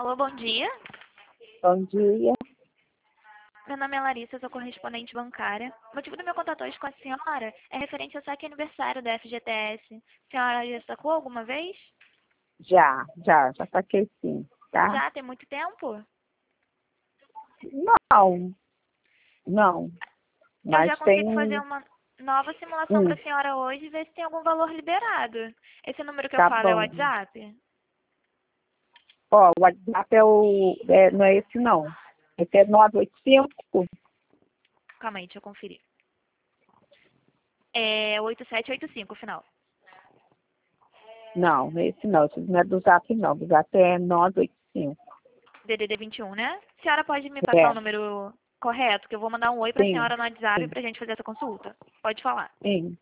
Alô, bom dia. Bom dia. Meu nome é Larissa, eu sou correspondente bancária. O motivo do meu contato hoje com a senhora é referente ao saque aniversário da FGTS. A senhora já sacou alguma vez? Já saquei sim, tá? Já tem muito tempo? Não, não. Eu Mas já tem consigo fazer uma nova simulação para a senhora hoje e ver se tem algum valor liberado. Esse número que eu tá falo é o bom. WhatsApp? Ó, o WhatsApp não é esse não. Esse é 985. Calma aí, deixa eu conferir. É 8785, final. Não, esse não. Esse não é do Zap não. Do Zap é 985. DDD 21, né? A senhora pode me passar o É, número correto, que eu vou mandar um oi para a sim, senhora no WhatsApp sim, para a gente fazer essa consulta. Pode falar. sim.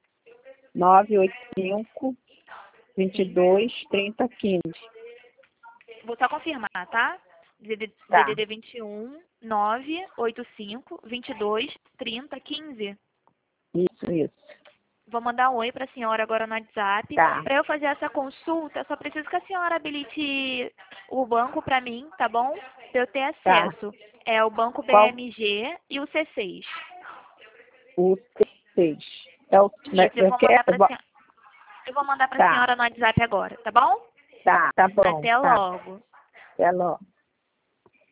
985 Sim. 22 30 15. Vou só confirmar, tá? Tá, DDD 21 985 22 30 15. isso. Vou mandar um oi para a senhora agora no WhatsApp. Tá, Para eu fazer essa consulta, eu só preciso que a senhora habilite o banco para mim, tá bom? Para eu ter tá. acesso. É o banco Qual BMG e o C6. o T6? É o, Isso, eu vou mandar para a senhora. Eu vou mandar para a tá, senhora no WhatsApp agora, tá bom? tá bom, Até tá. logo. Até logo.